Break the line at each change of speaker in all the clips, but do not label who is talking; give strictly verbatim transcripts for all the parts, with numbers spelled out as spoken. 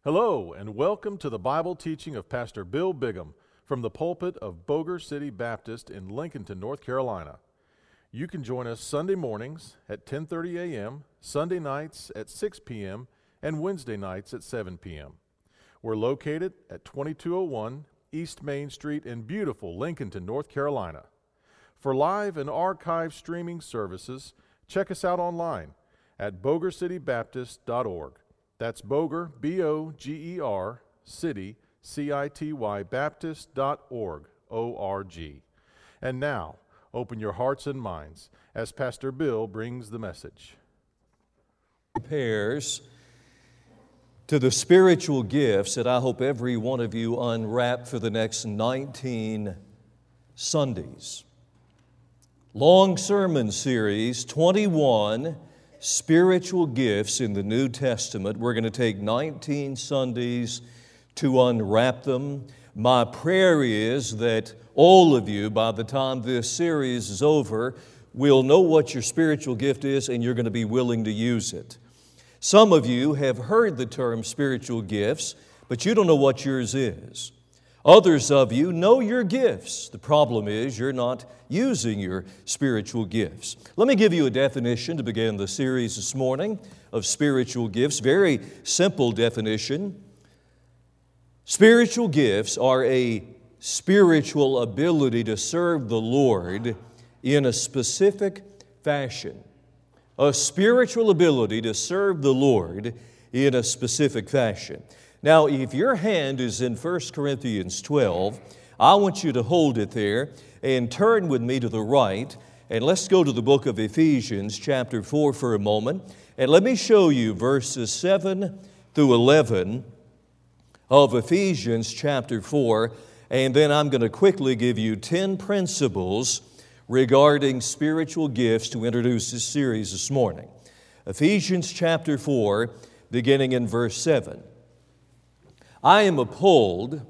Hello, and welcome to the Bible teaching of Pastor Bill Bigham from the pulpit of Boger City Baptist in Lincolnton, North Carolina. You can join us Sunday mornings at ten thirty a m, Sunday nights at six p m, and Wednesday nights at seven p m We're located at twenty-two oh one East Main Street in beautiful Lincolnton, North Carolina. For live and archive streaming services, check us out online at boger city baptist dot org. That's Boger, B O G E R, City, C I T Y, Baptist dot org, O R G. And now, open your hearts and minds as Pastor Bill brings the message.
Prepares to the spiritual gifts that I hope every one of you unwrap for the next nineteen Sundays. Long sermon series, twenty-one spiritual gifts in the New Testament. We're going to take nineteen Sundays to unwrap them. My prayer is that all of you, by the time this series is over, will know what your spiritual gift is and you're going to be willing to use it. Some of you have heard the term spiritual gifts, but you don't know what yours is. Others of you know your gifts. The problem is you're not using your spiritual gifts. Let me give you a definition to begin the series this morning of spiritual gifts. Very simple definition. Spiritual gifts are a spiritual ability to serve the Lord in a specific fashion. A spiritual ability to serve the Lord in a specific fashion. Now, if your hand is in First Corinthians twelve, I want you to hold it there and turn with me to the right, and let's go to the book of Ephesians chapter four for a moment, and let me show you verses seven through eleven of Ephesians chapter four, and then I'm going to quickly give you ten principles regarding spiritual gifts to introduce this series this morning. Ephesians chapter four, beginning in verse seven. I am appalled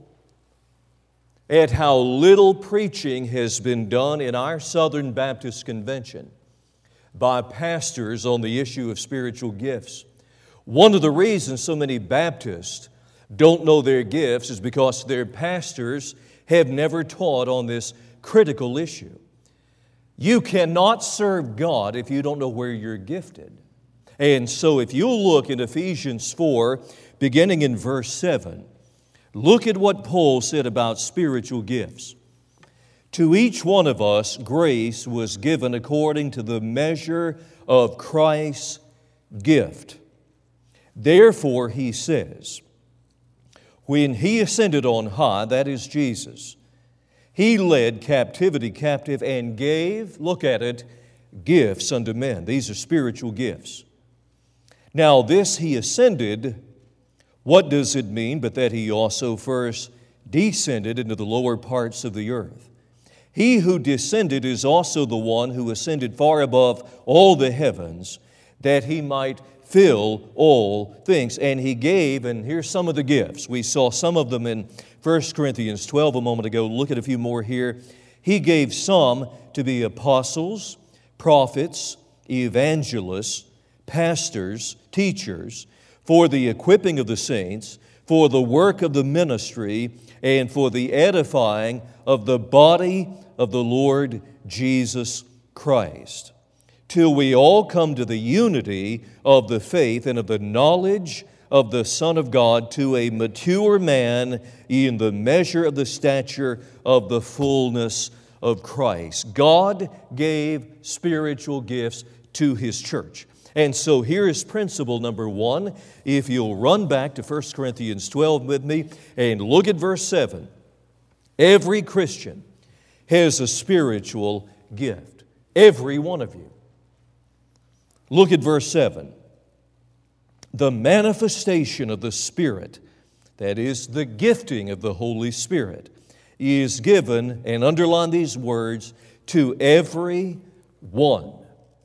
at how little preaching has been done in our Southern Baptist Convention by pastors on the issue of spiritual gifts. One of the reasons so many Baptists don't know their gifts is because their pastors have never taught on this critical issue. You cannot serve God if you don't know where you're gifted. And so if you'll look in Ephesians four, beginning in verse seven, look at what Paul said about spiritual gifts. To each one of us, grace was given according to the measure of Christ's gift. Therefore, he says, when He ascended on high, that is Jesus, He led captivity captive and gave, look at it, gifts unto men. These are spiritual gifts. Now this He ascended, what does it mean but that He also first descended into the lower parts of the earth? He who descended is also the one who ascended far above all the heavens, that He might fill all things. And He gave, and here's some of the gifts. We saw some of them in First Corinthians twelve a moment ago. Look at a few more here. He gave some to be apostles, prophets, evangelists, pastors, teachers, for the equipping of the saints, for the work of the ministry, and for the edifying of the body of the Lord Jesus Christ, till we all come to the unity of the faith and of the knowledge of the Son of God, to a mature man in the measure of the stature of the fullness of Christ. God gave spiritual gifts to His church. And so here is principle number one. If you'll run back to First Corinthians twelve with me and look at verse seven. Every Christian has a spiritual gift. Every one of you. Look at verse seven. The manifestation of the Spirit, that is the gifting of the Holy Spirit, is given, and underline these words, to every one.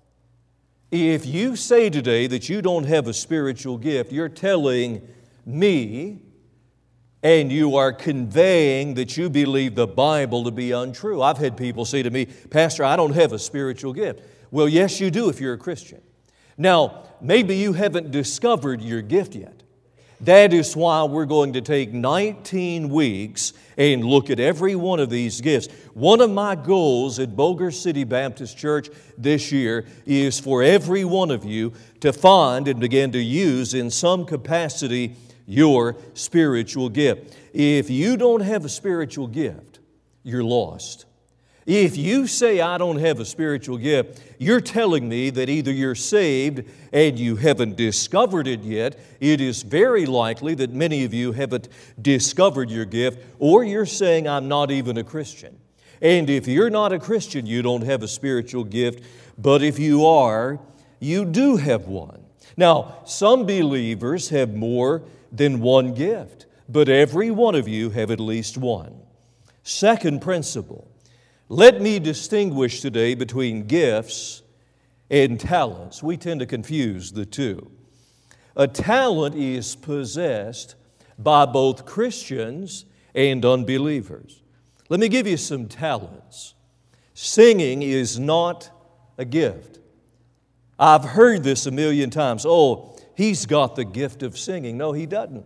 If you say today that you don't have a spiritual gift, you're telling me and you are conveying that you believe the Bible to be untrue. I've had people say to me, Pastor, I don't have a spiritual gift. Well, yes, you do if you're a Christian. Now, maybe you haven't discovered your gift yet. That is why we're going to take nineteen weeks and look at every one of these gifts. One of my goals at Boger City Baptist Church this year is for every one of you to find and begin to use in some capacity your spiritual gift. If you don't have a spiritual gift, you're lost. If you say, I don't have a spiritual gift, you're telling me that either you're saved and you haven't discovered it yet. It is very likely that many of you haven't discovered your gift, or you're saying, I'm not even a Christian. And if you're not a Christian, you don't have a spiritual gift. But if you are, you do have one. Now, some believers have more than one gift, but every one of you have at least one. Second principle. Let me distinguish today between gifts and talents. We tend to confuse the two. A talent is possessed by both Christians and unbelievers. Let me give you some talents. Singing is not a gift. I've heard this a million times. Oh, he's got the gift of singing. No, he doesn't.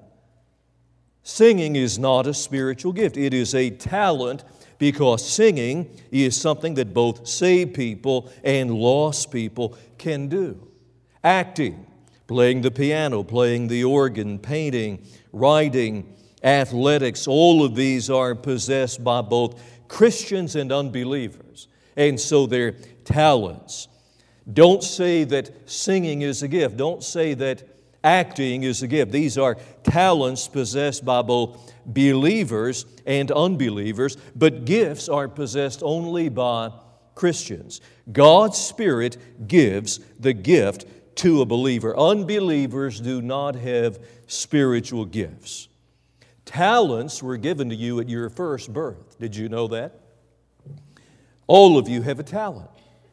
Singing is not a spiritual gift. It is a talent, because singing is something that both saved people and lost people can do. Acting, playing the piano, playing the organ, painting, writing, athletics, all of these are possessed by both Christians and unbelievers. And so they're talents. Don't say that singing is a gift. Don't say that acting is a gift. These are talents possessed by both believers and unbelievers, but gifts are possessed only by Christians. God's Spirit gives the gift to a believer. Unbelievers do not have spiritual gifts. Talents were given to you at your first birth. Did you know that? All of you have a talent.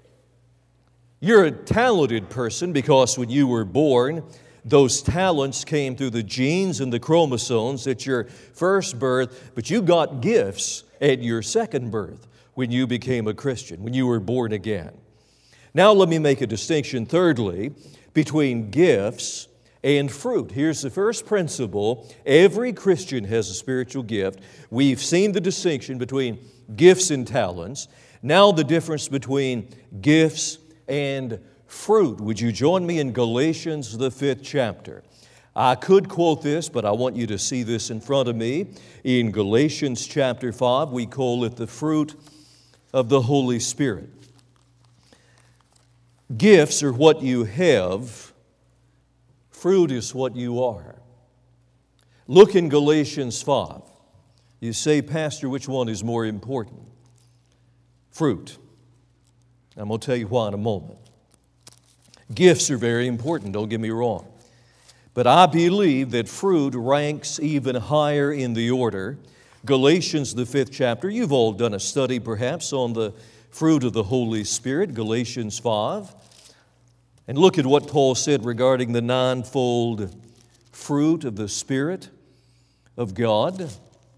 You're a talented person because when you were born, those talents came through the genes and the chromosomes at your first birth, but you got gifts at your second birth when you became a Christian, when you were born again. Now let me make a distinction, thirdly, between gifts and fruit. Here's the first principle. Every Christian has a spiritual gift. We've seen the distinction between gifts and talents. Now the difference between gifts and fruit. Would you join me in Galatians, the fifth chapter? I could quote this, but I want you to see this in front of me. In Galatians chapter five, we call it the fruit of the Holy Spirit. Gifts are what you have. Fruit is what you are. Look in Galatians five. You say, Pastor, which one is more important? Fruit. I'm going to tell you why in a moment. Gifts are very important, don't get me wrong. But I believe that fruit ranks even higher in the order. Galatians, the fifth chapter, you've all done a study perhaps on the fruit of the Holy Spirit, Galatians five. And look at what Paul said regarding the ninefold fruit of the Spirit of God.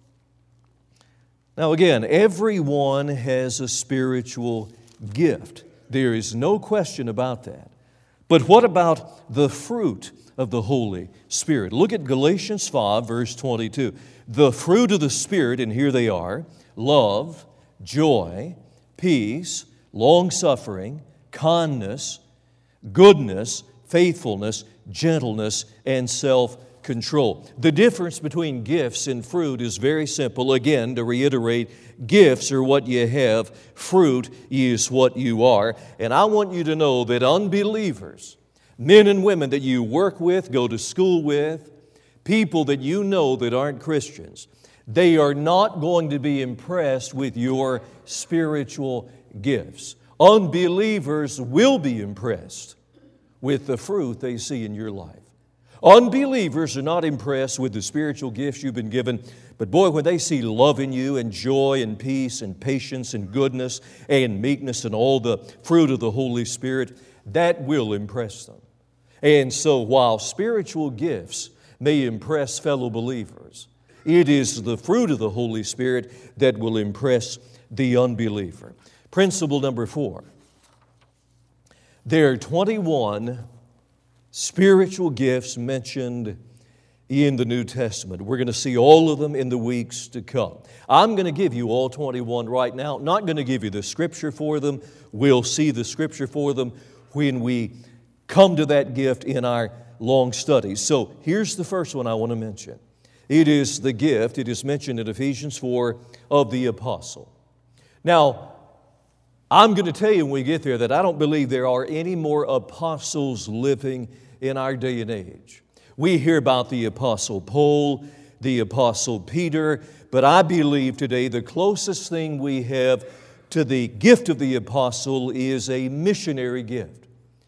Now again, everyone has a spiritual gift. There is no question about that. But what about the fruit of the Holy Spirit? Look at Galatians five, verse twenty-two. The fruit of the Spirit, and here they are, love, joy, peace, long-suffering, kindness, goodness, faithfulness, gentleness, and self-control. The difference between gifts and fruit is very simple. Again, to reiterate, gifts are what you have, fruit is what you are. And I want you to know that unbelievers, men and women that you work with, go to school with, people that you know that aren't Christians, they are not going to be impressed with your spiritual gifts. Unbelievers will be impressed with the fruit they see in your life. Unbelievers are not impressed with the spiritual gifts you've been given, but boy, when they see love in you and joy and peace and patience and goodness and meekness and all the fruit of the Holy Spirit, that will impress them. And so while spiritual gifts may impress fellow believers, it is the fruit of the Holy Spirit that will impress the unbeliever. Principle number four. There are twenty-one spiritual gifts mentioned in the New Testament. We're going to see all of them in the weeks to come. I'm going to give you all twenty-one right now. Not going to give you the Scripture for them. We'll see the Scripture for them when we come to that gift in our long studies. So here's the first one I want to mention. It is the gift, it is mentioned in Ephesians four, of the apostle. Now, I'm going to tell you when we get there that I don't believe there are any more apostles living in our day and age. We hear about the Apostle Paul, the Apostle Peter, but I believe today the closest thing we have to the gift of the apostle is a missionary gift.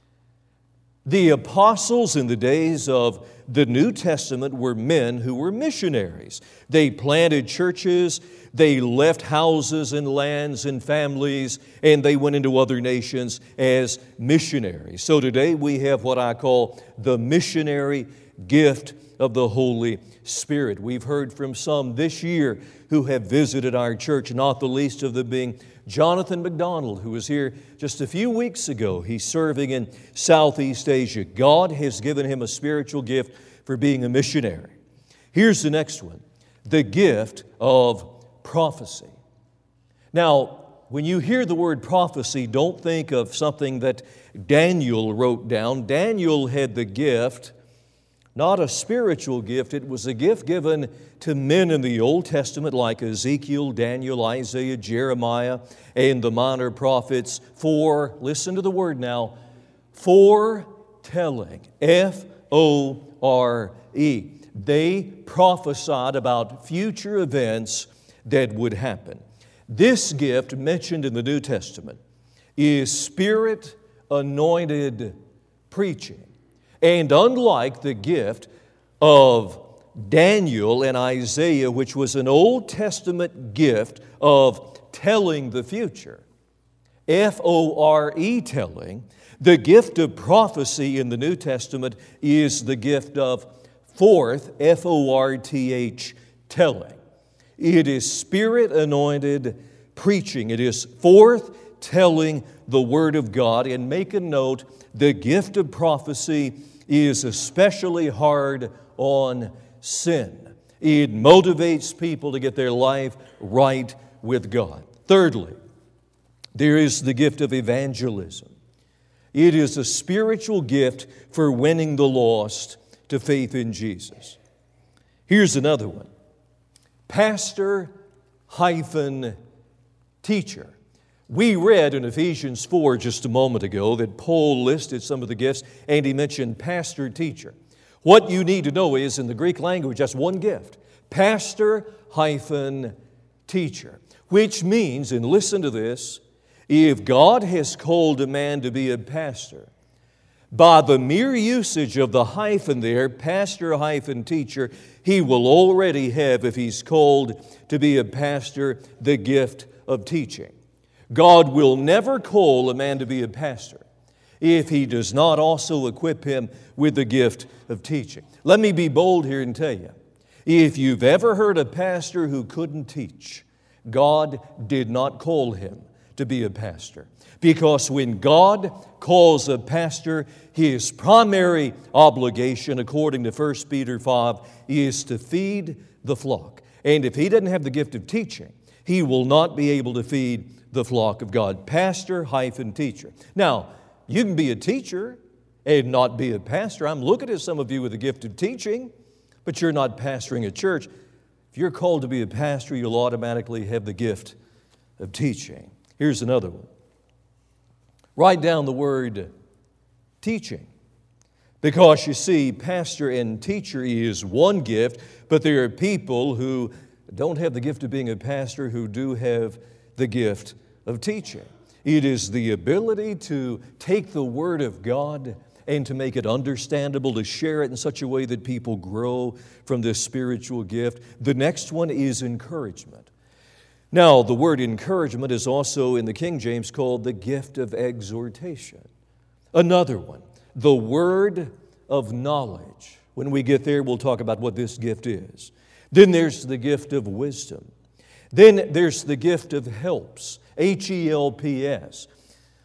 The apostles in the days of the New Testament were men who were missionaries. They planted churches, they left houses and lands and families, and they went into other nations as missionaries. So today we have what I call the missionary gift of the Holy Spirit. We've heard from some this year who have visited our church, not the least of them being Jonathan McDonald, who was here just a few weeks ago. He's serving in Southeast Asia. God has given him a spiritual gift for being a missionary. Here's the next one, the gift of prophecy. Now, when you hear the word prophecy, don't think of something that Daniel wrote down. Daniel had the gift, not a spiritual gift, it was a gift given to men in the Old Testament like Ezekiel, Daniel, Isaiah, Jeremiah, and the minor prophets for, listen to the word now, foretelling, F O R E. They prophesied about future events that would happen. This gift mentioned in the New Testament is Spirit-anointed preaching. And unlike the gift of Daniel and Isaiah, which was an Old Testament gift of telling the future, F O R E telling, the gift of prophecy in the New Testament is the gift of forth, F O R T H, telling. It is Spirit-anointed preaching. It is forth telling the Word of God. And make a note, the gift of prophecy is especially hard on sin. It motivates people to get their life right with God. Thirdly, there is the gift of evangelism. It is a spiritual gift for winning the lost to faith in Jesus. Here's another one. Pastor hyphen teacher. We read in Ephesians four just a moment ago that Paul listed some of the gifts and he mentioned pastor teacher. What you need to know is in the Greek language that's one gift. Pastor hyphen teacher. Which means, and listen to this, if God has called a man to be a pastor, by the mere usage of the hyphen there, pastor hyphen teacher, he will already have, if he's called to be a pastor, the gift of teaching. God will never call a man to be a pastor if He does not also equip him with the gift of teaching. Let me be bold here and tell you, if you've ever heard a pastor who couldn't teach, God did not call him to be a pastor. Because when God calls a pastor, his primary obligation, according to First Peter five, is to feed the flock. And if he doesn't have the gift of teaching, he will not be able to feed the flock of God. Pastor hyphen teacher. Now, you can be a teacher and not be a pastor. I'm looking at some of you with the gift of teaching, but you're not pastoring a church. If you're called to be a pastor, you'll automatically have the gift of teaching. Here's another one. Write down the word teaching. Because you see, pastor and teacher is one gift, but there are people who don't have the gift of being a pastor who do have the gift of teaching. It is the ability to take the Word of God and to make it understandable, to share it in such a way that people grow from this spiritual gift. The next one is encouragement. Now, the word encouragement is also in the King James called the gift of exhortation. Another one, the word of knowledge. When we get there, we'll talk about what this gift is. Then there's the gift of wisdom. Then there's the gift of helps, H E L P S.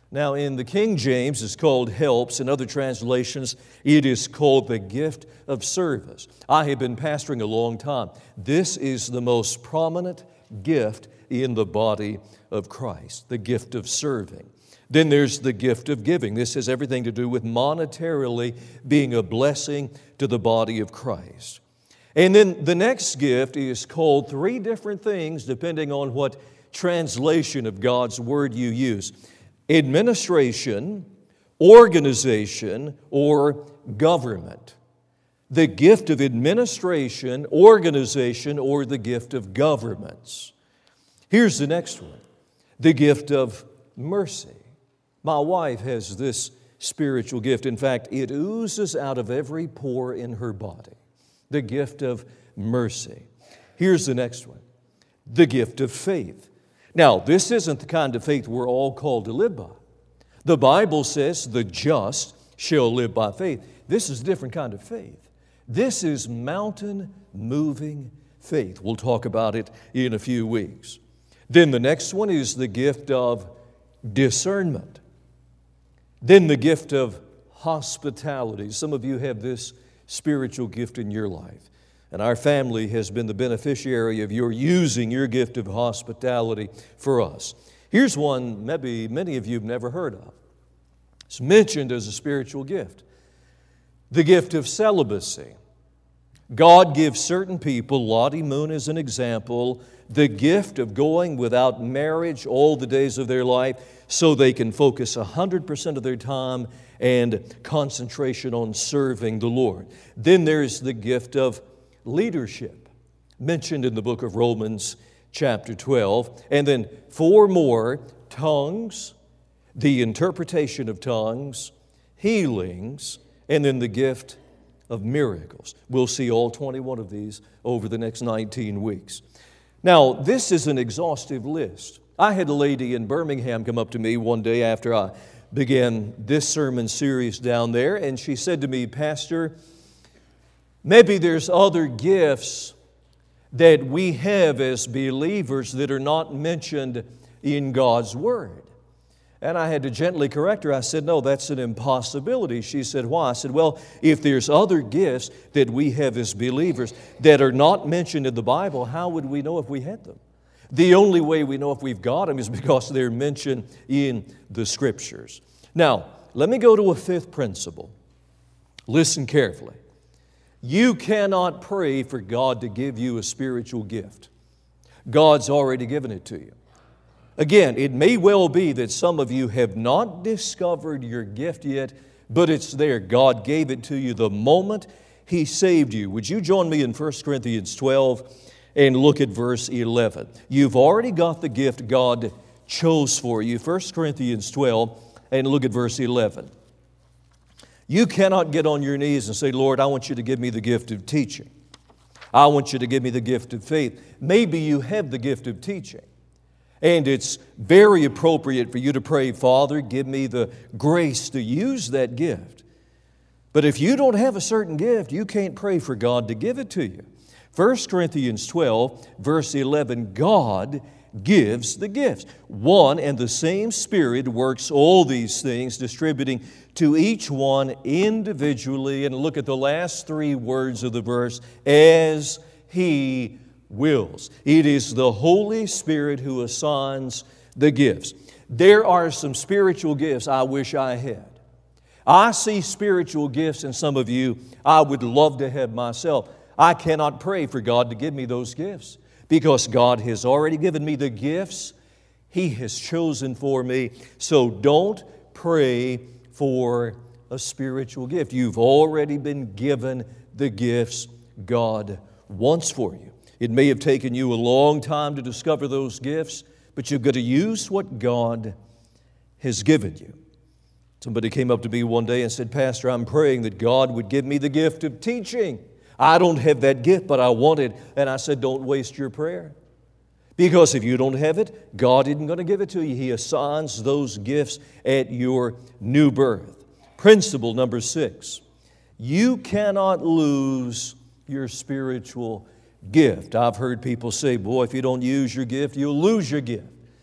Now, in the King James, it's called helps. In other translations, it is called the gift of service. I have been pastoring a long time. This is the most prominent gift in the body of Christ, the gift of serving. Then there's the gift of giving. This has everything to do with monetarily being a blessing to the body of Christ. And then the next gift is called three different things depending on what translation of God's Word you use: administration, organization, or government. The gift of administration, organization, or the gift of governments. Here's the next one: the gift of mercy. My wife has this spiritual gift. In fact, it oozes out of every pore in her body. The gift of mercy. Here's the next one: the gift of faith. Now, this isn't the kind of faith we're all called to live by. The Bible says the just shall live by faith. This is a different kind of faith. This is mountain-moving faith. We'll talk about it in a few weeks. Then the next one is the gift of discernment. Then the gift of hospitality. Some of you have this spiritual gift in your life, and our family has been the beneficiary of your using your gift of hospitality for us. Here's one maybe many of you have never heard of. It's mentioned as a spiritual gift: the gift of celibacy. God gives certain people, Lottie Moon is an example, the gift of going without marriage all the days of their life so they can focus one hundred percent of their time and concentration on serving the Lord. Then there's the gift of leadership, mentioned in the book of Romans chapter twelve. And then four more: tongues, the interpretation of tongues, healings, and then the gift of miracles. We'll see all twenty-one of these over the next nineteen weeks. Now, this is an exhaustive list. I had a lady in Birmingham come up to me one day after I began this sermon series down there, and she said to me, "Pastor, maybe there's other gifts that we have as believers that are not mentioned in God's Word." And I had to gently correct her. I said, "No, that's an impossibility." She said, "Why?" I said, "Well, if there's other gifts that we have as believers that are not mentioned in the Bible, how would we know if we had them? The only way we know if we've got them is because they're mentioned in the Scriptures." Now, let me go to a fifth principle. Listen carefully. You cannot pray for God to give you a spiritual gift. God's already given it to you. Again, it may well be that some of you have not discovered your gift yet, but it's there. God gave it to you the moment He saved you. Would you join me in First Corinthians twelve and look at verse eleven? You've already got the gift God chose for you. First Corinthians twelve and look at verse eleven. You cannot get on your knees and say, "Lord, I want you to give me the gift of teaching. I want you to give me the gift of faith." Maybe you have the gift of teaching. And it's very appropriate for you to pray, "Father, give me the grace to use that gift." But if you don't have a certain gift, you can't pray for God to give it to you. First Corinthians twelve, verse eleven, God gives the gifts. One and the same Spirit works all these things, distributing to each one individually. And look at the last three words of the verse: as He wills. It is the Holy Spirit who assigns the gifts. There are some spiritual gifts I wish I had. I see spiritual gifts in some of you I would love to have myself. I cannot pray for God to give me those gifts because God has already given me the gifts He has chosen for me. So don't pray for a spiritual gift. You've already been given the gifts God wants for you. It may have taken you a long time to discover those gifts, but you've got to use what God has given you. Somebody came up to me one day and said, "Pastor, I'm praying that God would give me the gift of teaching. I don't have that gift, but I want it." And I said, "Don't waste your prayer. Because if you don't have it, God isn't going to give it to you. He assigns those gifts at your new birth." Principle number six: you cannot lose your spiritual gift. I've heard people say, "Boy, if you don't use your gift, you'll lose your gift."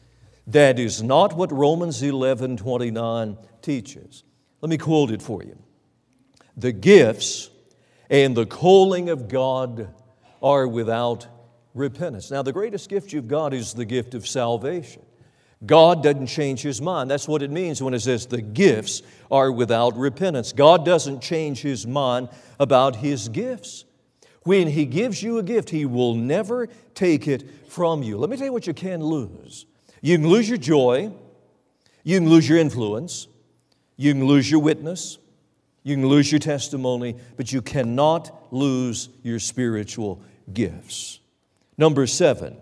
That is not what Romans eleven twenty-nine teaches. Let me quote it for you. The gifts and the calling of God are without repentance. Now, the greatest gift you've got is the gift of salvation. God doesn't change His mind. That's what it means when it says the gifts are without repentance. God doesn't change His mind about His gifts. When He gives you a gift, He will never take it from you. Let me tell you what you can lose. You can lose your joy. You can lose your influence. You can lose your witness. You can lose your testimony, but you cannot lose your spiritual gifts. Number seven,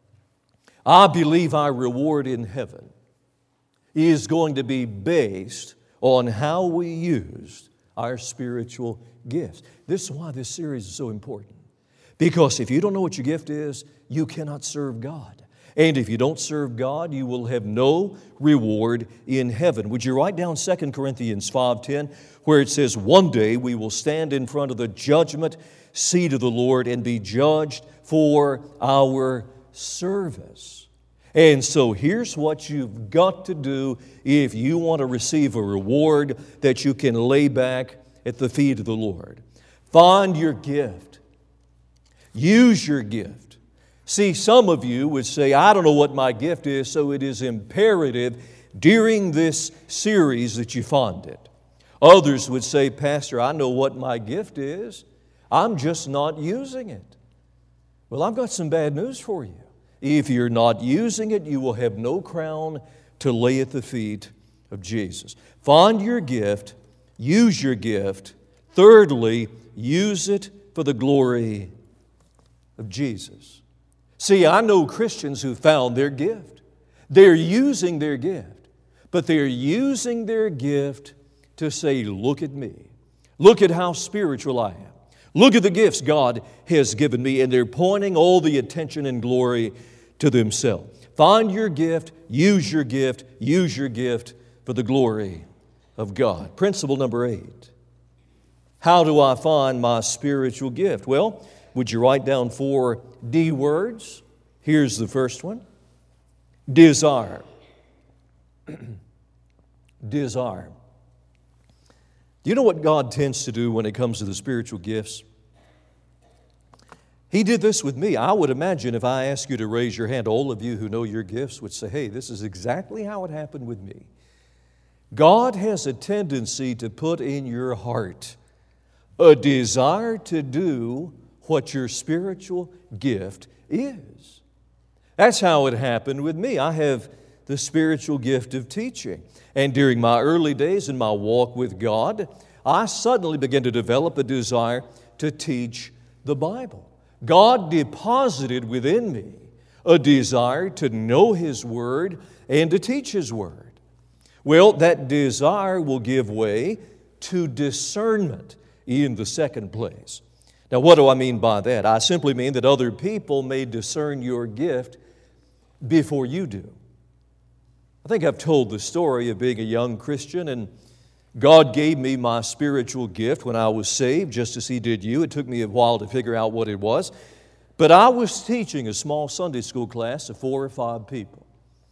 I believe our reward in heaven is going to be based on how we used our spiritual gifts. This is why this series is so important. Because if you don't know what your gift is, you cannot serve God. And if you don't serve God, you will have no reward in heaven. Would you write down Second Corinthians five ten, where it says, one day we will stand in front of the judgment seat of the Lord and be judged for our service. And so here's what you've got to do if you want to receive a reward that you can lay back at the feet of the Lord. Find your gift. Use your gift. See, some of you would say, I don't know what my gift is, so it is imperative during this series that you find it. Others would say, Pastor, I know what my gift is. I'm just not using it. Well, I've got some bad news for you. If you're not using it, you will have no crown to lay at the feet of Jesus. Find your gift, use your gift. Thirdly, use it for the glory of Jesus. See, I know Christians who found their gift. They're using their gift, but they're using their gift to say, look at me. Look at how spiritual I am. Look at the gifts God has given me, and they're pointing all the attention and glory to themselves. Find your gift, use your gift, use your gift for the glory of God. Principle number eight. How do I find my spiritual gift? Well, would you write down four D words? Here's the first one. Desire. Desire. Do you know what God tends to do when it comes to the spiritual gifts? He did this with me. I would imagine if I asked you to raise your hand, all of you who know your gifts would say, hey, this is exactly how it happened with me. God has a tendency to put in your heart a desire to do what your spiritual gift is. That's how it happened with me. I have the spiritual gift of teaching. And during my early days in my walk with God, I suddenly began to develop a desire to teach the Bible. God deposited within me a desire to know His Word and to teach His Word. Well, that desire will give way to discernment in the second place. Now, what do I mean by that? I simply mean that other people may discern your gift before you do. I think I've told the story of being a young Christian, and God gave me my spiritual gift when I was saved, just as He did you. It took me a while to figure out what it was. But I was teaching a small Sunday school class of four or five people.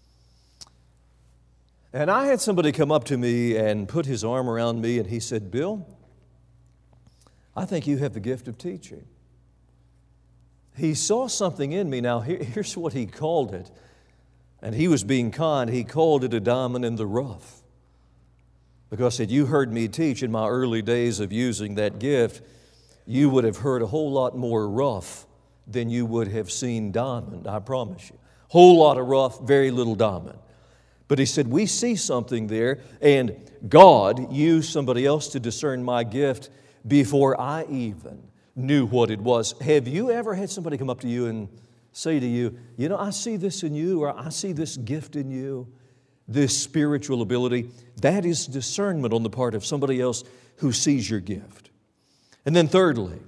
And I had somebody come up to me and put his arm around me, and he said, Bill, I think you have the gift of teaching. He saw something in me. Now, here, here's what he called it. And he was being kind. He called it a diamond in the rough. Because he said, you heard me teach in my early days of using that gift, you would have heard a whole lot more rough than you would have seen diamond, I promise you. Whole lot of rough, very little diamond. But he said, we see something there, and God used somebody else to discern my gift before I even knew what it was. Have you ever had somebody come up to you and say to you, you know, I see this in you, or I see this gift in you, this spiritual ability? That is discernment on the part of somebody else who sees your gift. And then thirdly,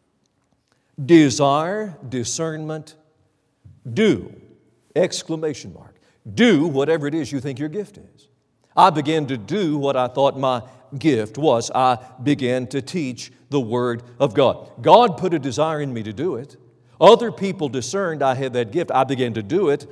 desire, discernment, do, exclamation mark. Do whatever it is you think your gift is. I began to do what I thought my gift was. I began to teach the Word of God. God put a desire in me to do it. Other people discerned I had that gift. I began to do it.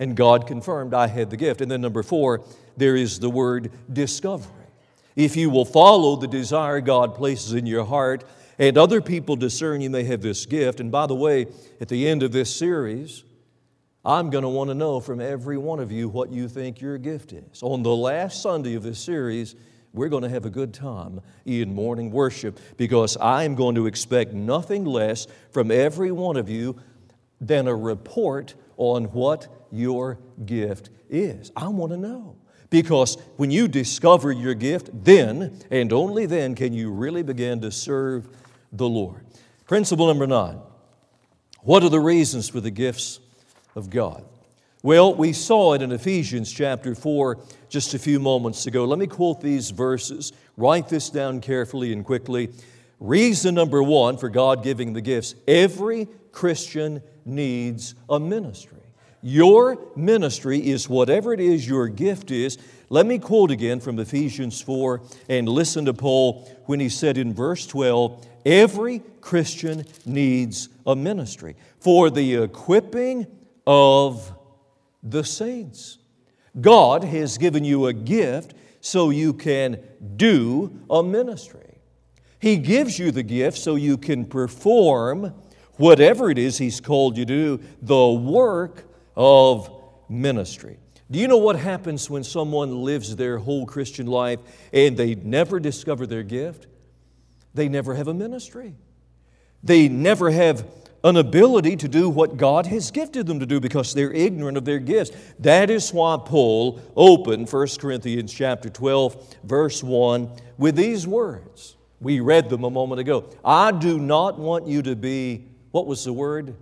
And God confirmed I had the gift. And then number four, there is the word discovery. If you will follow the desire God places in your heart, and other people discern you may have this gift. And by the way, at the end of this series, I'm going to want to know from every one of you what you think your gift is. On the last Sunday of this series, we're going to have a good time in morning worship, because I'm going to expect nothing less from every one of you than a report on what your gift is. I want to know. Because when you discover your gift, then and only then can you really begin to serve the Lord. Principle number nine. What are the reasons for the gifts of God? Well, we saw it in Ephesians chapter four just a few moments ago. Let me quote these verses. Write this down carefully and quickly. Reason number one for God giving the gifts: every Christian needs a ministry. Your ministry is whatever it is your gift is. Let me quote again from Ephesians four, and listen to Paul when he said in verse twelve, every Christian needs a ministry for the equipping of the saints. God has given you a gift so you can do a ministry. He gives you the gift so you can perform whatever it is He's called you to do, the work of ministry. Do you know what happens when someone lives their whole Christian life and they never discover their gift? They never have a ministry. They never have an ability to do what God has gifted them to do because they're ignorant of their gifts. That is why Paul opened First Corinthians chapter twelve, verse one with these words. We read them a moment ago. I do not want you to be, what was the word?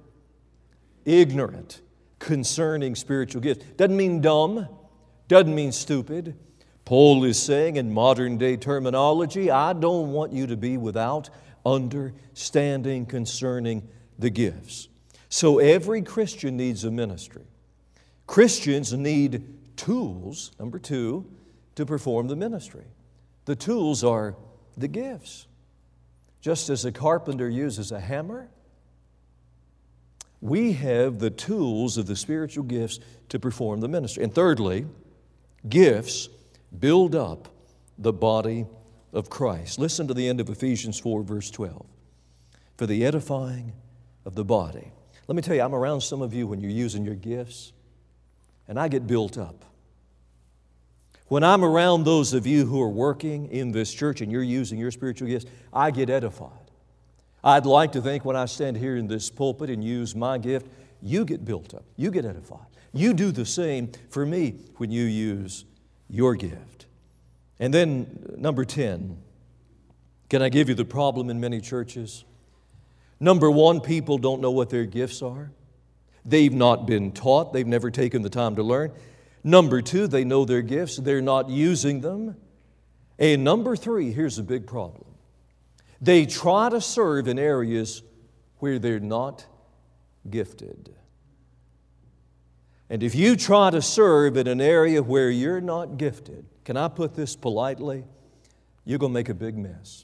Ignorant concerning spiritual gifts. Doesn't mean dumb, doesn't mean stupid. Paul is saying in modern day terminology, I don't want you to be without understanding concerning the gifts. So every Christian needs a ministry. Christians need tools, number two, to perform the ministry. The tools are the gifts. Just as a carpenter uses a hammer, we have the tools of the spiritual gifts to perform the ministry. And thirdly, gifts build up the body of Christ. Listen to the end of Ephesians four, verse twelve. For the edifying of the body. Let me tell you, I'm around some of you when you're using your gifts, and I get built up. When I'm around those of you who are working in this church and you're using your spiritual gifts, I get edified. I'd like to think when I stand here in this pulpit and use my gift, you get built up, you get edified. You do the same for me when you use your gift. And then number ten, can I give you the problem in many churches? Number one, people don't know what their gifts are. They've not been taught. They've never taken the time to learn. Number two, they know their gifts. They're not using them. And number three, here's a big problem. They try to serve in areas where they're not gifted. And if you try to serve in an area where you're not gifted, can I put this politely? You're going to make a big mess.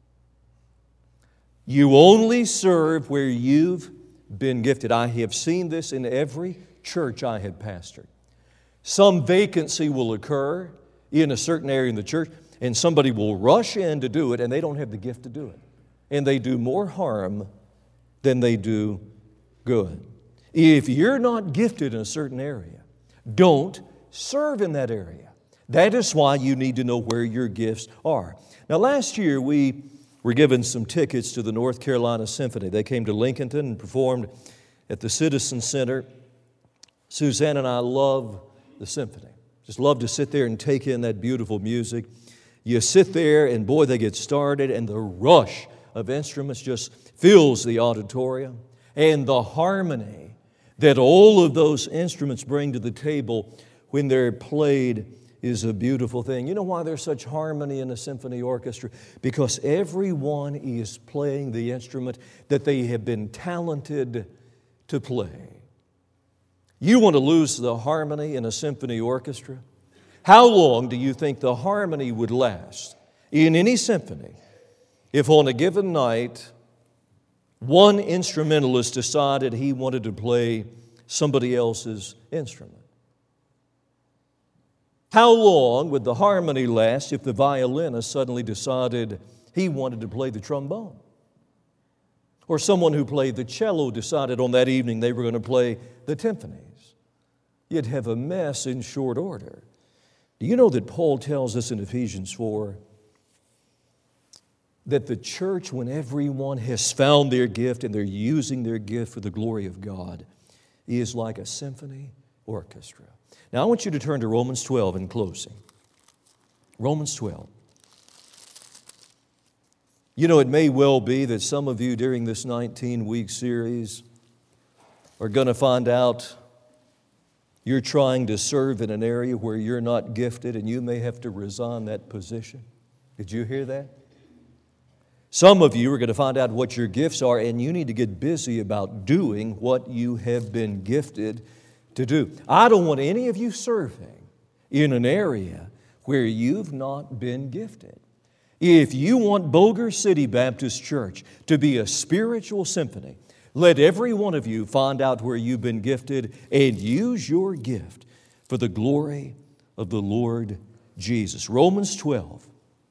You only serve where you've been gifted. I have seen this in every church I have pastored. Some vacancy will occur in a certain area in the church, and somebody will rush in to do it, and they don't have the gift to do it. And they do more harm than they do good. If you're not gifted in a certain area, don't serve in that area. That is why you need to know where your gifts are. Now, last year we were given some tickets to the North Carolina Symphony. They came to Lincolnton and performed at the Citizen Center. Suzanne and I love the symphony. Just love to sit there and take in that beautiful music. You sit there and boy, they get started and the rush of instruments just fills the auditorium. And the harmony that all of those instruments bring to the table when they're played is a beautiful thing. You know why there's such harmony in a symphony orchestra? Because everyone is playing the instrument that they have been talented to play. You want to lose the harmony in a symphony orchestra? How long do you think the harmony would last in any symphony if on a given night one instrumentalist decided he wanted to play somebody else's instrument? How long would the harmony last if the violinist suddenly decided he wanted to play the trombone? Or someone who played the cello decided on that evening they were going to play the timpanis? You'd have a mess in short order. Do you know that Paul tells us in Ephesians four that the church, when everyone has found their gift and they're using their gift for the glory of God, is like a symphony orchestra? Now, I want you to turn to Romans twelve in closing. Romans twelve. You know, it may well be that some of you during this nineteen-week series are going to find out you're trying to serve in an area where you're not gifted, and you may have to resign that position. Did you hear that? Some of you are going to find out what your gifts are, and you need to get busy about doing what you have been gifted to do. I don't want any of you serving in an area where you've not been gifted. If you want Boger City Baptist Church to be a spiritual symphony, let every one of you find out where you've been gifted and use your gift for the glory of the Lord Jesus. Romans twelve.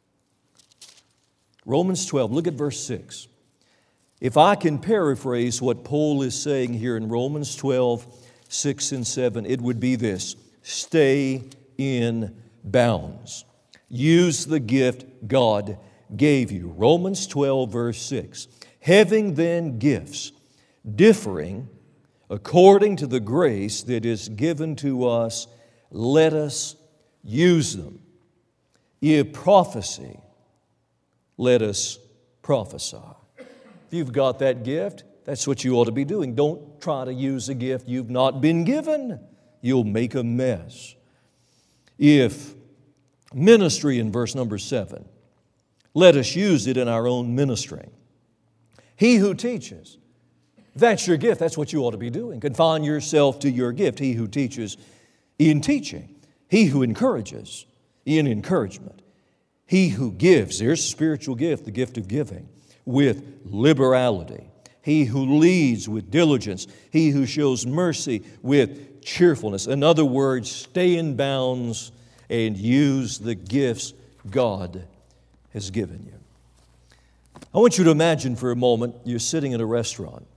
Romans twelve, look at verse six. If I can paraphrase what Paul is saying here in Romans twelve, six and seven, it would be this: stay in bounds. Use the gift God gave you. Romans twelve, verse six. Having then gifts differing according to the grace that is given to us, let us use them. If prophecy, let us prophesy. If you've got that gift, that's what you ought to be doing. Don't try to use a gift you've not been given. You'll make a mess. If ministry in verse number seven, let us use it in our own ministry. He who teaches, that's your gift. That's what you ought to be doing. Confine yourself to your gift. He who teaches in teaching. He who encourages in encouragement. He who gives, there's a spiritual gift, the gift of giving, with liberality. He who leads with diligence. He who shows mercy with cheerfulness. In other words, stay in bounds and use the gifts God has given you. I want you to imagine for a moment you're sitting in a restaurant,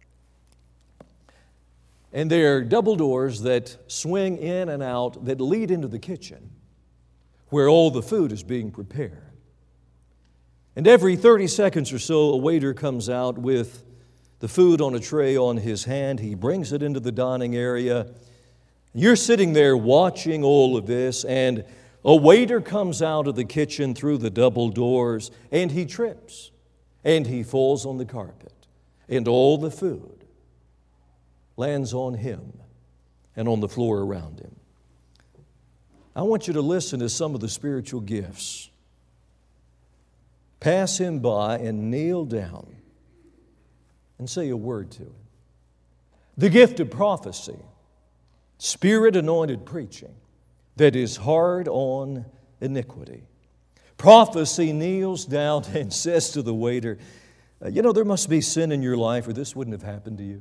and there are double doors that swing in and out that lead into the kitchen where all the food is being prepared. And every thirty seconds or so, a waiter comes out with the food on a tray on his hand. He brings it into the dining area. You're sitting there watching all of this, and a waiter comes out of the kitchen through the double doors, and he trips, and he falls on the carpet, and all the food lands on him and on the floor around him. I want you to listen to some of the spiritual gifts. Pass him by and kneel down and say a word to him. The gift of prophecy, Spirit-anointed preaching that is hard on iniquity. Prophecy kneels down and says to the waiter, you know, there must be sin in your life or this wouldn't have happened to you.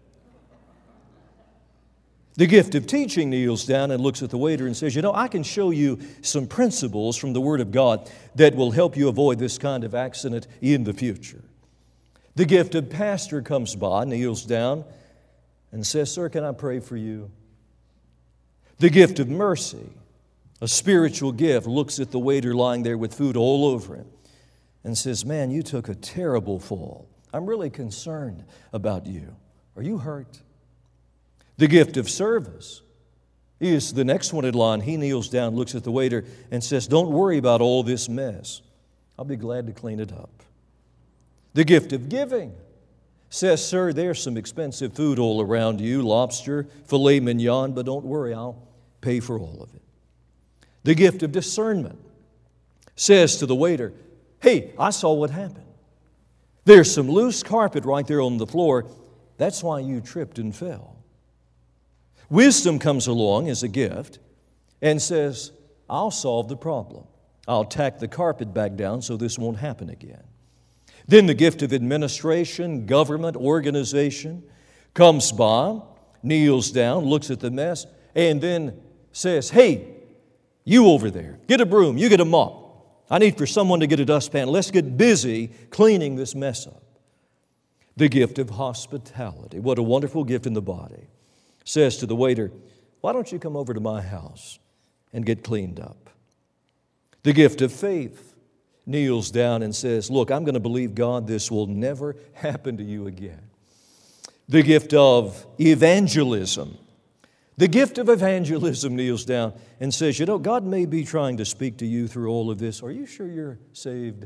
The gift of teaching kneels down and looks at the waiter and says, you know, I can show you some principles from the Word of God that will help you avoid this kind of accident in the future. The gift of pastor comes by, kneels down, and says, sir, can I pray for you? The gift of mercy, a spiritual gift, looks at the waiter lying there with food all over him and says, man, you took a terrible fall. I'm really concerned about you. Are you hurt? The gift of service is the next one in line. He kneels down, looks at the waiter, and says, don't worry about all this mess. I'll be glad to clean it up. The gift of giving says, sir, there's some expensive food all around you, lobster, filet mignon, but don't worry, I'll pay for all of it. The gift of discernment says to the waiter, hey, I saw what happened. There's some loose carpet right there on the floor. That's why you tripped and fell. Wisdom comes along as a gift and says, I'll solve the problem. I'll tack the carpet back down so this won't happen again. Then the gift of administration, government, organization comes by kneels down, looks at the mess, and then says, hey, you over there, get a broom, you get a mop. I need for someone to get a dustpan. Let's get busy cleaning this mess up. The gift of hospitality. What a wonderful gift in the body. Says to the waiter, why don't you come over to my house and get cleaned up? The gift of faith kneels down and says, look, I'm going to believe God, this will never happen to you again. The gift of evangelism. The gift of evangelism kneels down and says, you know, God may be trying to speak to you through all of this. Are you sure you're saved?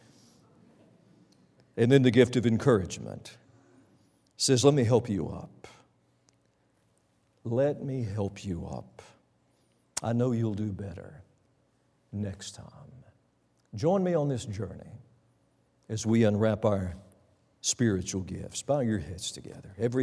And then the gift of encouragement says, let me help you up. Let me help you up. I know you'll do better next time. Join me on this journey as we unwrap our spiritual gifts. Bow your heads together. Every